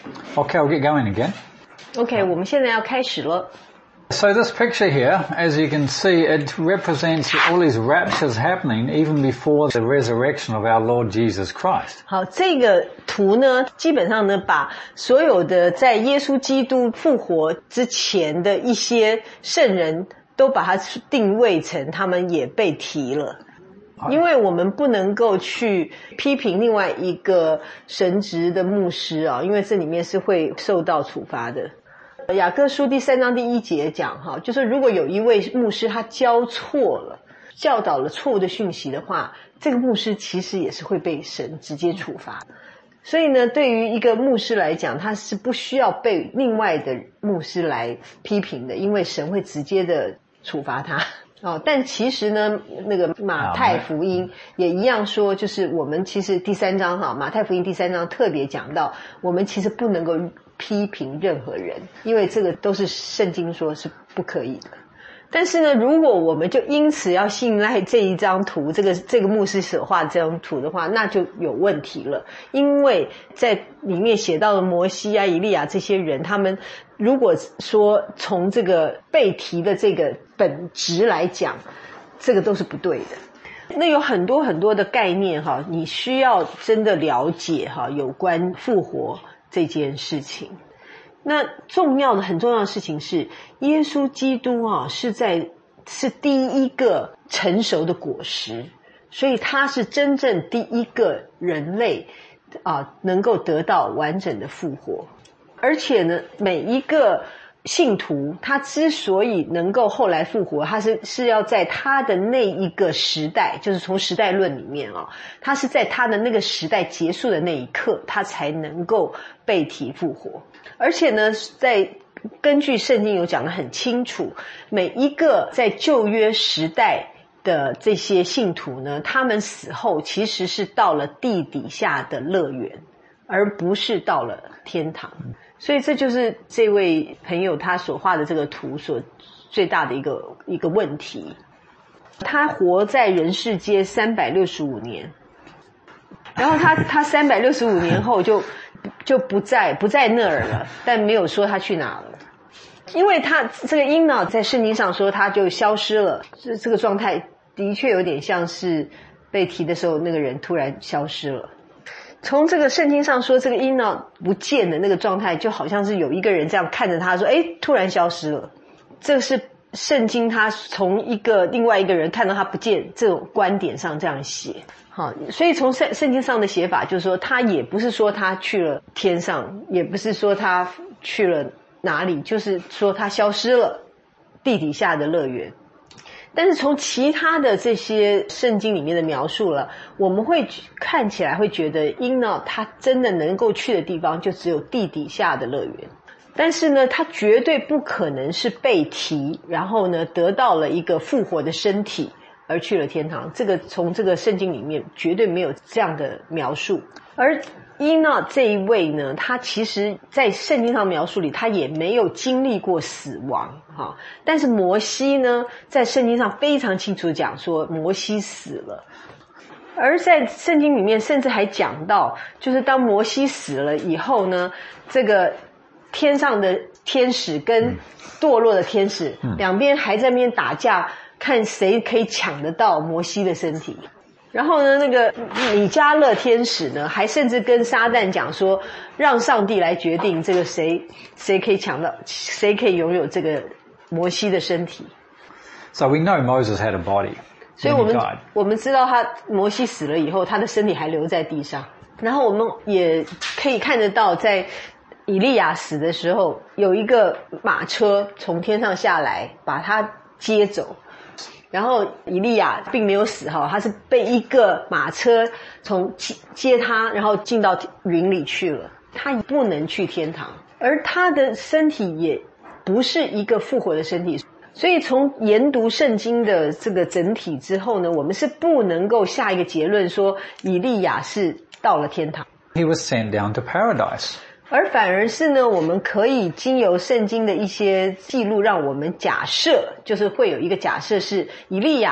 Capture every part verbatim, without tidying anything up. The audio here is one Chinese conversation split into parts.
Okay, I'll get going again. OK, 我们现在要开始了。 So this picture here, as you can see, it represents all these raptures happening even before the resurrection of our Lord Jesus Christ. 好，这个图呢，基本上呢，把所有的在耶稣基督复活之前的一些圣人都把它定位成他们也被提了。因为我们不能够去批评另外一个神职的牧师啊，因为这里面是会受到处罚的。雅各书第三章第一节讲哈，就是如果有一位牧师他教错了，教导了错误的讯息的话，这个牧师其实也是会被神直接处罚。所以呢，对于一个牧师来讲，他是不需要被另外的牧师来批评的，因为神会直接的处罚他。哦，但其实呢，那个马太福音也一样说，就是我们其实第三章哈，马太福音第三章特别讲到，我们其实不能够批评任何人，因为这个都是圣经说是不可以的。但是呢，如果我们就因此要信赖这一张图，这个这个牧师所画这张图的话，那就有问题了。因为在里面写到的摩西啊、以利亚这些人，他们如果说从这个被提的这个本质来讲，这个都是不对的。那有很多很多的概念哈，你需要真的了解哈，有关复活这件事情。那重要的很重要的事情是，耶稣基督啊是在是第一个成熟的果实，所以他是真正第一个人类啊能够得到完整的复活。而且呢，每一个信徒他之所以能够后来复活，他是是要在他的那一个时代，就是从时代论里面啊，他是在他的那个时代结束的那一刻，他才能够被提复活。而且呢，在根据圣经有讲得很清楚，每一个在旧约时代的这些信徒呢，他们死后其实是到了地底下的乐园，而不是到了天堂。所以这就是这位朋友他所画的这个图所最大的一个一个问题。他活在人世间三百六十五年，然后他他三百六十五年后就就不在不在那儿了，但没有说他去哪了。因为他这个婴脑在圣经上说他就消失了，这这个状态的确有点像是被提的时候那个人突然消失了。从这个圣经上说这个婴脑不见的那个状态，就好像是有一个人这样看着他说，诶，突然消失了。这是圣经他从一个另外一个人看到他不见这种观点上这样写。好，所以从圣圣经上的写法就是说，他也不是说他去了天上，也不是说他去了哪里，就是说他消失了地底下的乐园。但是从其他的这些圣经里面的描述了，我们会看起来会觉得婴脑他真的能够去的地方就只有地底下的乐园。但是呢，他绝对不可能是被提，然后呢得到了一个复活的身体而去了天堂，这个从这个圣经里面绝对没有这样的描述。而伊诺这一位呢，他其实在圣经上描述里他也没有经历过死亡哈，但是摩西呢在圣经上非常清楚讲说摩西死了。而在圣经里面甚至还讲到，就是当摩西死了以后呢，这个天上的天使跟堕落的天使两边还在那边打架，看谁可以抢得到摩西的身体。然后呢，那个米迦勒天使呢，还甚至跟撒旦讲说，让上帝来决定这个谁谁可以抢到，谁可以拥有这个摩西的身体。 So we know Moses had a body. 所以我们我们知道他摩西死了以后，他的身体还留在地上。然后我们也可以看得到，在以利亚死的时候，有一个马车从天上下来，把他接走。然后以利亚并没有死哈，他是被一个马车从接他，然后进到云里去了。他不能去天堂，而他的身体也不是一个复活的身体。所以从研读圣经的这个整体之后呢，我们是不能够下一个结论说以利亚是到了天堂。 He was sent down to paradise. 而反而是呢，我们可以经由圣经的一些记录，让我们假设，就是会有一个假设是以利亚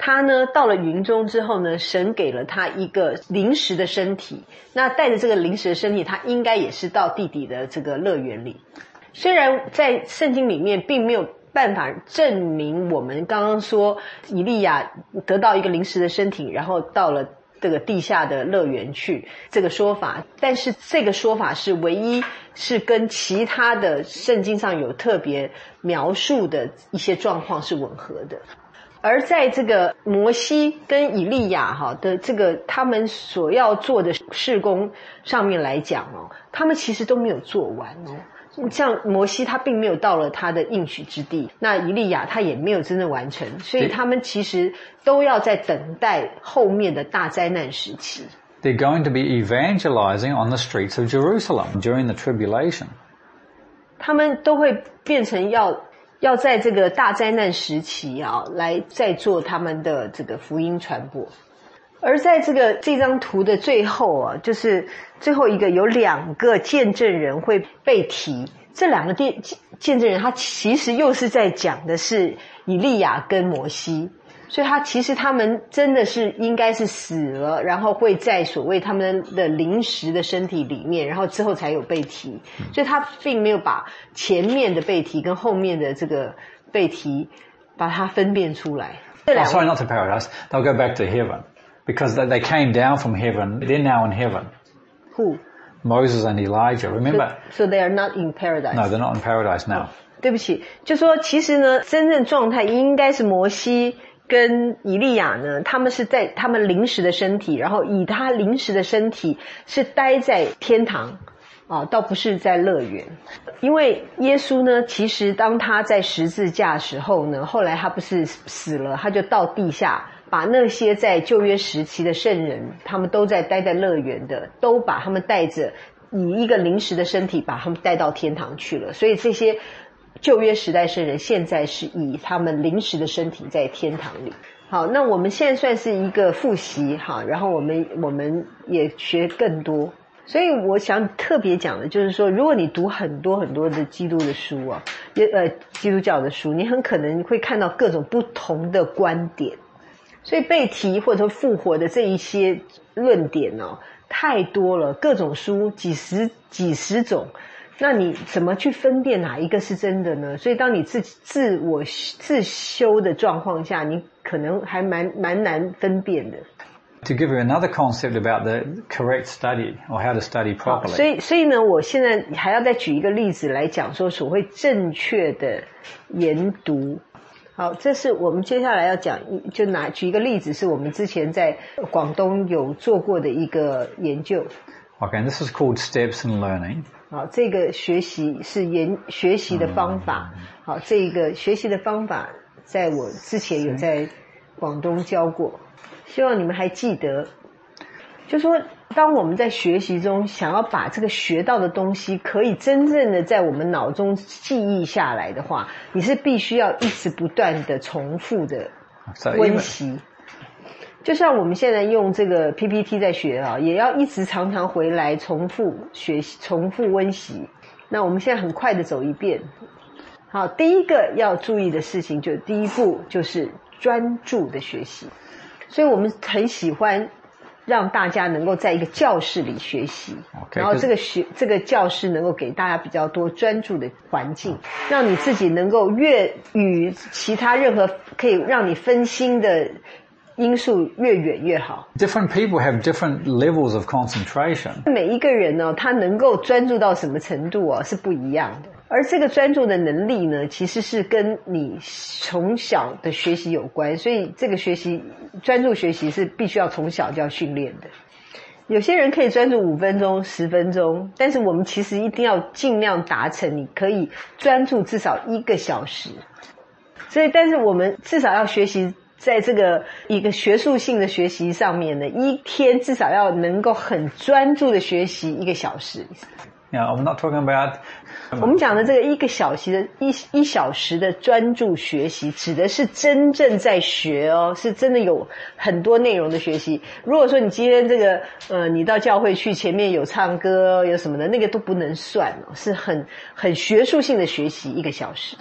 他呢到了云中之后呢，神给了他一个临时的身体，那带着这个临时的身体，他应该也是到地底的这个乐园里。虽然在圣经里面并没有办法证明我们刚刚说以利亚得到一个临时的身体，然后到了这个地下的乐园去这个说法，但是这个说法是唯一是跟其他的圣经上有特别描述的一些状况是吻合的。而在这个摩西跟以利亚哈的这个他们所要做的事工上面来讲哦，他们其实都没有做完哦。像摩西他并没有到了他的应许之地，那以利亚他也没有真正完成，所以他们其实都要在等待后面的大灾难时期。 They're going to be evangelizing on the streets of Jerusalem during the tribulation. 他们都会变成要要在这个大灾难时期啊，来再做他们的这个福音传播。而在这个这张图的最后啊，就是最后一个有两个见证人会被提，这两个见见证人他其实又是在讲的是以利亚跟摩西，所以他其实他们真的是应该是死了，然后会在所谓他们的临时的身体里面，然后之后才有被提，所以他并没有把前面的被提跟后面的这个被提把它分辨出来。 Oh, sorry, not to paradise. They'll go back to heaven. Because they came down from heaven, they're now in heaven. Who? Moses and Elijah, remember? So, so they are not in paradise. No, they're not in paradise now. 对不起，就说其实呢，真正状态应该是摩西跟以利亚呢，他们是在他们临时的身体，然后以他临时的身体是待在天堂啊，倒不是在乐园。因为耶稣呢，其实当他在十字架的时候呢，后来他不是死了，他就到地下。把那些在旧约时期的圣人，他们都在待在乐园的，都把他们带着以一个临时的身体把他们带到天堂去了。所以这些旧约时代圣人现在是以他们临时的身体在天堂里。好，那我们现在算是一个复习哈，然后我们我们也学更多。所以我想特别讲的就是说，如果你读很多很多的基督的书啊，呃，基督教的书，你很可能会看到各种不同的观点。所以被提或者说复活的这一些论点哦，太多了，各种书几十几十种，那你怎么去分辨哪一个是真的呢？所以当你自自我自修的状况下，你可能还蛮蛮难分辨的。 To give you another concept about the correct study or how to study properly. 所以所以呢，我现在还要再举一个例子来讲说所谓正确的研读。好，这是我们接下来要讲，就拿举一个例子，是我们之前在广东有做过的一个研究。 Okay, this is called steps in learning. 好，这个学习是研学习的方法。好，这个学习的方法在我之前有在广东教过，希望你们还记得。就说当我们在学习中想要把这个学到的东西可以真正的在我们脑中记忆下来的话，你是必须要一直不断的重复的温习。就像我们现在用这个 P P T 在学啊，也要一直常常回来重复学习，重复温习。那我们现在很快的走一遍。好，第一个要注意的事情，就第一步就是专注的学习。所以我们很喜欢让大家能够在一个教室里学习， okay, 然后这个学这个教室能够给大家比较多专注的环境，让你自己能够越与其他任何可以让你分心的因素越远越好。 Different people have different levels of concentration. 每一个人呢、哦，他能够专注到什么程度哦，是不一样的。而这个专注的能力呢，其实是跟你从小的学习有关，所以这个学习专注学习是必须要从小就要训练的。有些人可以专注五分钟、十分钟，但是我们其实一定要尽量达成，你可以专注至少一个小时。所以，但是我们至少要学习。在这个一个学术性的学习上面呢，一天至少要能够很专注的学习一个小时。 Yeah, I'm not talking about. 我们讲的这个一个小时的一一小时的专注学习，指的是真正在学哦，是真的有很多内容的学习。如果说你今天这个呃，你到教会去，前面有唱歌有什么的，那个都不能算哦，是很很学术性的学习一个小时。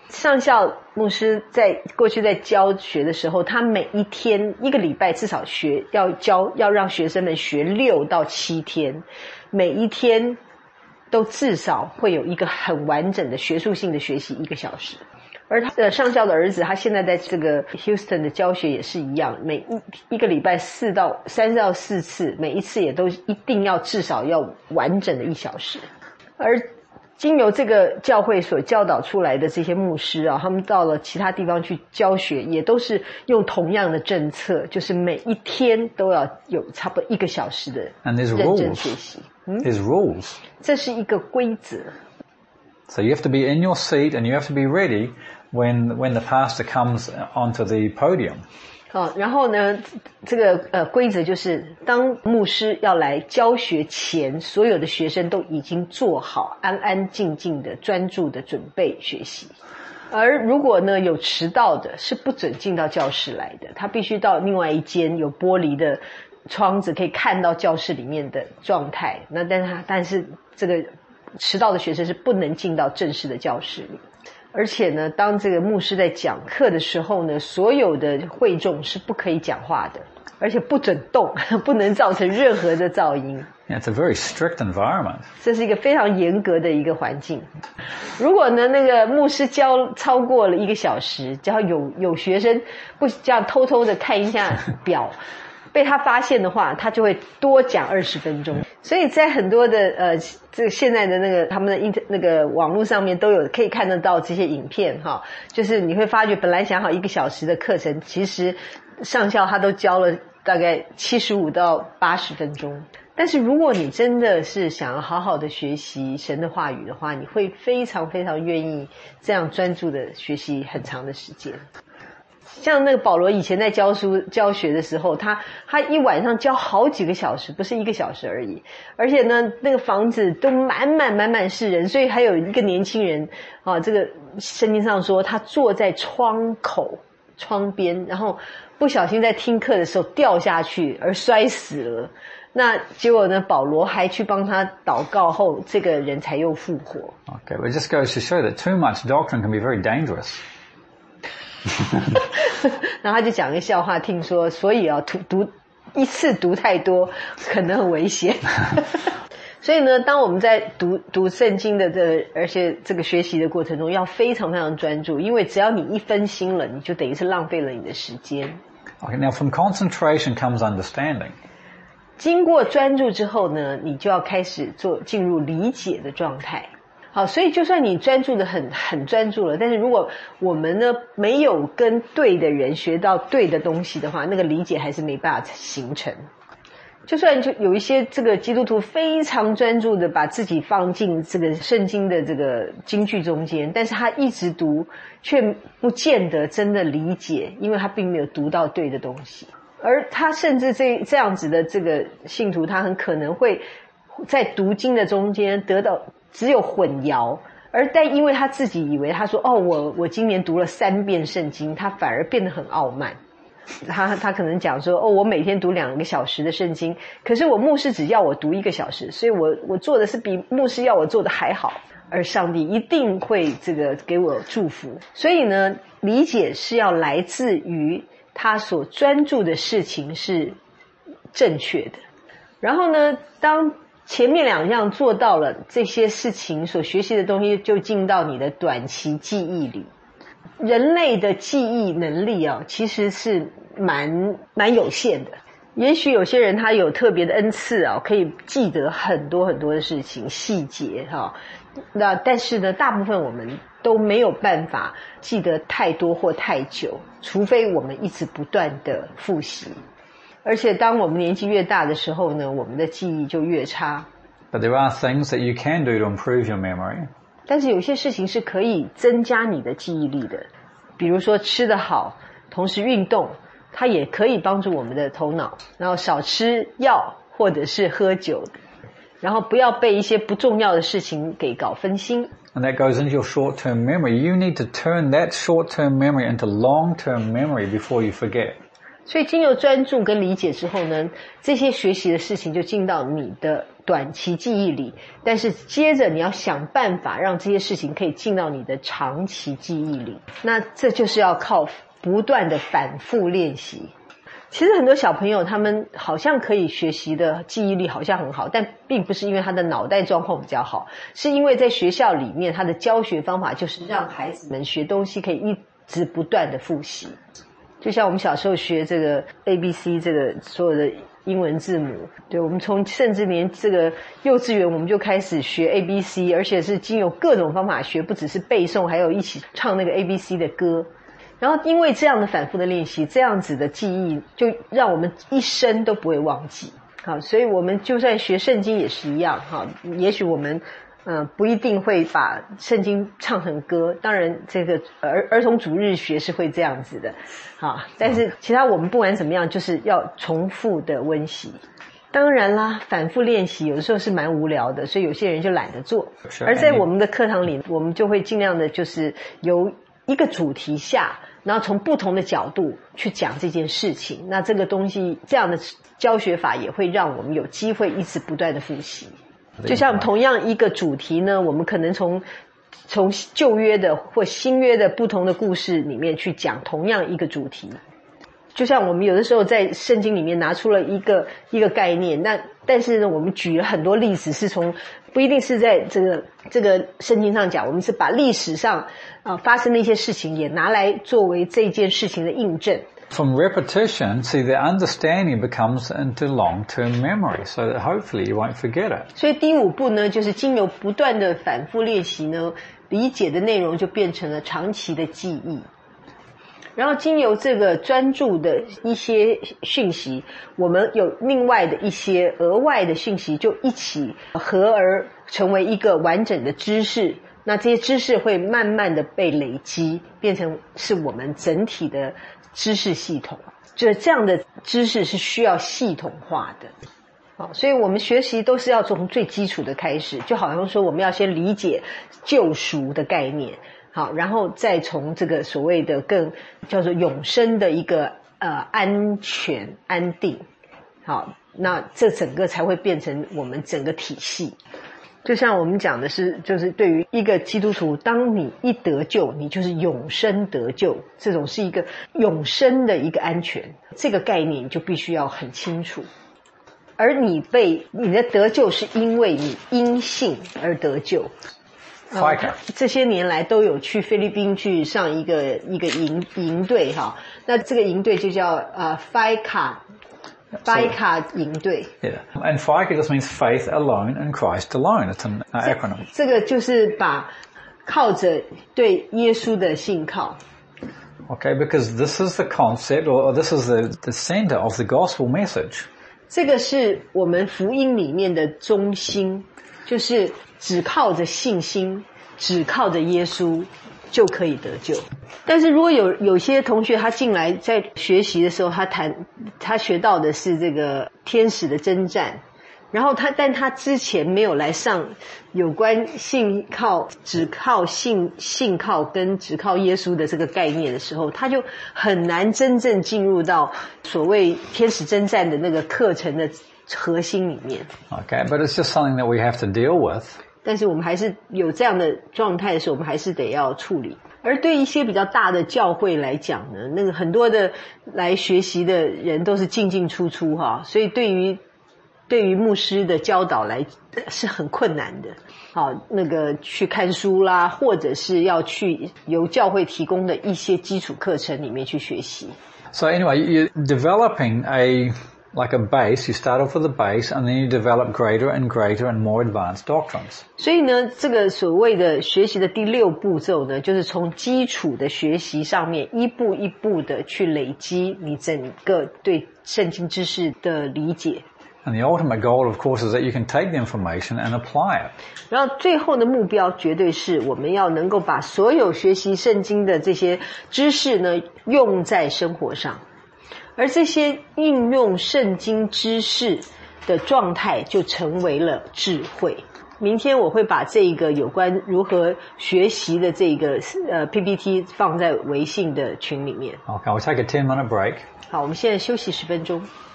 上校牧师在过去在教学的时候，他每一天一个礼拜至少学要教要让学生们学六到七天，每一天都至少会有一个很完整的学术性的学习一个小时。而他的上校的儿子，他现在在这个 Houston 的教学也是一样，每一一个礼拜四到三到四次，每一次也都一定要至少要完整的一小时。而经由这个教会所教导出来的这些牧师啊，他们到了其他地方去教学，也都是用同样的政策，就是每一天都要有差不多一个小时的认真学习。 嗯 There's rules. 这是一个规则。 So you have to be in your seat and you have to be ready when when the pastor comes onto the podium. 好，然后呢，这个呃规则就是，当牧师要来教学前，所有的学生都已经做好安安静静的专注的准备学习。而如果呢有迟到的，是不准进到教室来的，他必须到另外一间有玻璃的窗子可以看到教室里面的状态。那但是但是这个迟到的学生是不能进到正式的教室里。而且呢，当这个牧师在讲课的时候呢，所有的会众是不可以讲话的，而且不准动，不能造成任何的噪音。 Yeah, it's a very strict environment. 这是一个非常严格的一个环境。如果呢，那个牧师教超过了一个小时，只要有有学生不这样偷偷的看一下表，被他发现的话，他就会多讲二十分钟。所以在很多的呃，这个现在的那个他们的 inter 那个网络上面都有可以看得到这些影片哈，就是你会发觉本来想好一个小时的课程，其实上校他都教了大概七十五到八十分钟。但是如果你真的是想要好好的学习神的话语的话，你会非常非常愿意这样专注的学习很长的时间。像那个保罗以前在教书教学的时候，他他一晚上教好几个小时，不是一个小时而已。而且呢，那个房子都满满满满是人，所以还有一个年轻人啊，这个圣经上说他坐在窗口窗边，然后不小心在听课的时候掉下去而摔死了。那结果呢，保罗还去帮他祷告后，这个人才又复活。 Okay, well, it just goes to show that too much doctrine can be very dangerous. 然后他就讲一个笑话，听说，所以啊，读读一次读太多可能很危险。所以呢，当我们在读读圣经的这而且这个学习的过程中，要非常非常专注，因为只要你一分心了，你就等于是浪费了你的时间。 Okay, now from concentration comes understanding. 经过专注之后呢，你就要开始做进入理解的状态。好，所以就算你专注的很很专注了，但是如果我们呢没有跟对的人学到对的东西的话，那个理解还是没办法形成。就算就有一些这个基督徒非常专注的把自己放进这个圣经的这个经句中间，但是他一直读却不见得真的理解，因为他并没有读到对的东西。而他甚至这这样子的这个信徒，他很可能会在读经的中间得到只有混淆，而但因为他自己以为他说哦，我我今年读了三遍圣经，他反而变得很傲慢。他他可能讲说哦，我每天读两个小时的圣经，可是我牧师只要我读一个小时，所以我我做的是比牧师要我做的还好，而上帝一定会这个给我祝福。所以呢，理解是要来自于他所专注的事情是正确的。然后呢，当前面两样做到了，这些事情所学习的东西就进到你的短期记忆里。人类的记忆能力啊，其实是蛮蛮有限的。也许有些人他有特别的恩赐啊，可以记得很多很多的事情细节哈。那但是呢，大部分我们都没有办法记得太多或太久，除非我们一直不断的复习。而且当我们年纪越大的时候呢，我们的记忆就越差。 But there are things that you can do to improve your memory. 但是有些事情是可以增加你的记忆力的，比如说吃得好，同时运动，它也可以帮助我们的头脑。然后少吃药或者是喝酒，然后不要被一些不重要的事情给搞分心。 And that goes into your short-term memory. You need to turn that short-term memory into long-term memory before you forget. 所以经由专注跟理解之后呢，这些学习的事情就进到你的短期记忆里，但是接着你要想办法让这些事情可以进到你的长期记忆里，那这就是要靠不断的反复练习。其实很多小朋友他们好像可以学习的记忆力好像很好，但并不是因为他的脑袋状况比较好，是因为在学校里面他的教学方法就是让孩子们学东西可以一直不断的复习。就像我们小时候学这个 A B C 这个所有的英文字母，对，我们从甚至连这个幼稚园我们就开始学 A B C， 而且是经由各种方法学，不只是背诵，还有一起唱那个 A B C 的歌。然后因为这样的反复的练习，这样子的记忆就让我们一生都不会忘记。好，所以我们就算学圣经也是一样。好，也许我们呃不一定会把圣经唱成歌，当然这个儿儿童主日学是会这样子的。好，但是其他我们不管怎么样，就是要重复的温习。当然啦，反复练习有的时候是蛮无聊的，所以有些人就懒得做。而在我们的课堂里，我们就会尽量的就是由一个主题下，然后从不同的角度去讲这件事情。那这个东西这样的教学法也会让我们有机会一直不断的复习。就像同样一个主题呢，我们可能从从旧约的或新约的不同的故事里面去讲同样一个主题。就像我们有的时候在圣经里面拿出了一个一个概念，那但是呢，我们举了很多例子，是从不一定是在这个这个圣经上讲，我们是把历史上啊、呃、发生的一些事情也拿来作为这件事情的印证。 From repetition, see, the understanding becomes into long-term memory, so that hopefully you won't forget it. 所以第五步呢，就是经由不断的反复练习呢，理解的内容就变成了长期的记忆。然后经由这个专注的一些讯息，我们有另外的一些额外的讯息就一起合而成为一个完整的知识。那这些知识会慢慢的被累积，变成是我们整体的知识系统。就是这样的知识是需要系统化的。好，所以我们学习都是要从最基础的开始，就好像说我们要先理解救赎的概念。好，然后再从这个所谓的更叫做永生的一个呃安全安定，好，那这整个才会变成我们整个体系。就像我们讲的是，就是对于一个基督徒，当你一得救，你就是永生得救，这种是一个永生的一个安全，这个概念就必须要很清楚。而你被你的得救是因为你因信而得救。 呃、 这些年来都有去菲律宾去上一个一个营营队哈，那这个营队就叫呃 F I C A F I C A 营队。 Yeah, and F I C A just means faith alone and Christ alone. It's an acronym. 这个就是把靠着对耶稣的信靠。 Okay, because this is the concept, or this is the the center of the gospel message. 这个是我们福音里面的中心，就是只靠着信心，只靠着耶稣就可以得救。但是如果有有些同学他进来在学习的时候，他谈他学到的是这个天使的征战，然后他但他之前没有来上有关信靠只靠信信靠跟只靠耶稣的这个概念的时候，他就很难真正进入到所谓天使征战的那个课程的核心里面。 Okay, but it's just something that we have to deal with. 但是我们还是有这样的状态的时候，我们还是得要处理。而对一些比较大的教会来讲呢，那个很多的来学习的人都是进进出出哈，所以对于对于牧师的教导来是很困难的。好，那个去看书啦，或者是要去由教会提供的一些基础课程里面去学习。 So anyway, you're developing a like a base. You start off with a base, and then you develop greater and greater and more advanced doctrines. 所以呢，这个所谓的学习的第六步骤呢，就是从基础的学习上面一步一步的去累积你整个对圣经知识的理解。 And the ultimate goal, of course, is that you can take the information and apply it. 然后最后的目标绝对是我们要能够把所有学习圣经的这些知识呢用在生活上。而这些运用圣经知识的状态就成为了智慧。明天我会把这个有关如何学习的这个呃 P P T 放在微信的群里面。 Okay, we'll take a ten minute break. 好，我们现在休息十分钟。